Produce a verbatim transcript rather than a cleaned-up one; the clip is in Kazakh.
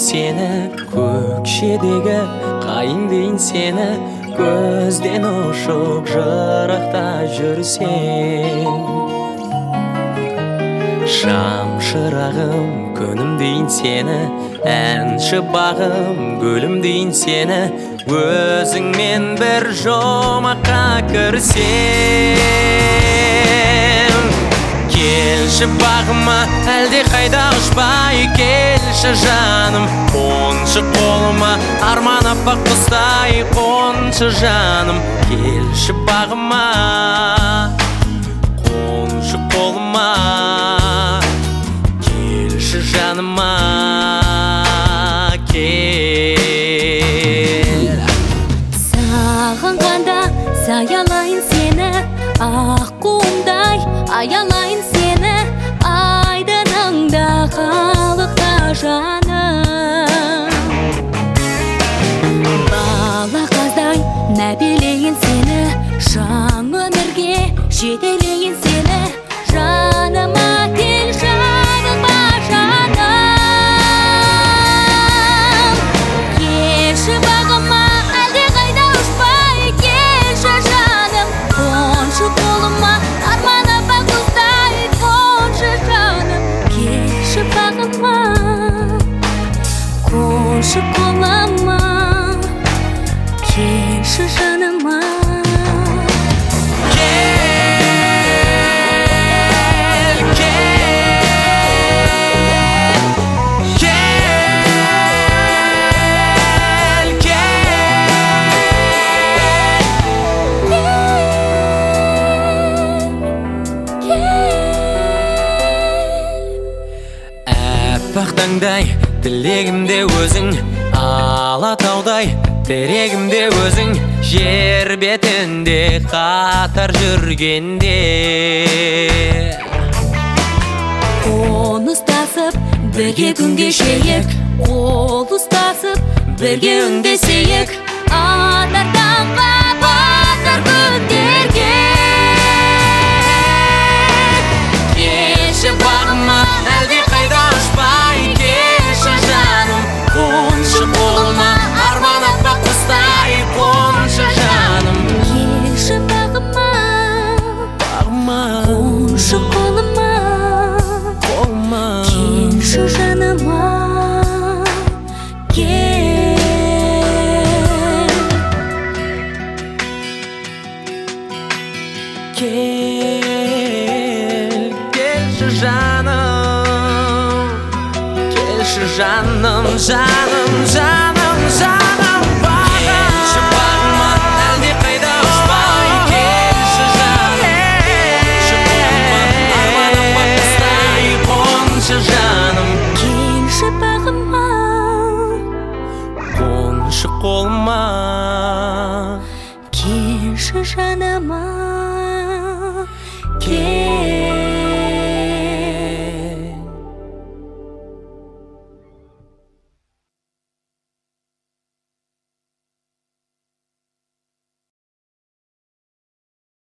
seni, көкшедегі қайың дейін сені, көзден ұшып жырақта жүрсең. Шам шырағым күнім дейін сені, әнші бағым гүлім дейін сені, өзіңмен бір жұмаққа кірсем. Келші бағыма әлде қайда ұшпай, келші жаным қоншы қолыма, арман аппақ құстай қоншы жаным. Келші бағыма қоншы қолыма, келші жаныма кел. Сағынғанда саялайын сені, аққуымдай аялайын сені, айдыныңда қалықта жаным. Бала қаздай нәбилейін сені, жаң өмірге жетелейін сені, жаныма кел, жаныма жаным. Келші бағыма әлде қайда ұшпай, келші жаным қоншы қолыма, арман аппақ құстай қоншы жаным. Келші бағыма қоншы қолыма, келші жаныма. Бақтаңдай тілегімде өзің, алатаудай терегімде өзің, жер бетінде қатар жүргенде. Қол ұстасып бірге күн кешейік, қол ұстасып бірге үндесейік, атар таңға батар күндерге. Келші бағыма әлде қайда ұшпай, келші жаным қоншы қолыма, арман аппақ құстай қоншы жаным. Келші бағыма қоншы қолыма, келші жаныма кел. Кел, келші жаным, келші жаным, жаным, жаным, жаным бағым. Келші бағыма әлде қайда ұшпай, келші жаным қоншы қолыма, арман аппақ құстай қоншы жаным. Келші бағыма қоншы қолыма, келші жаныма кел.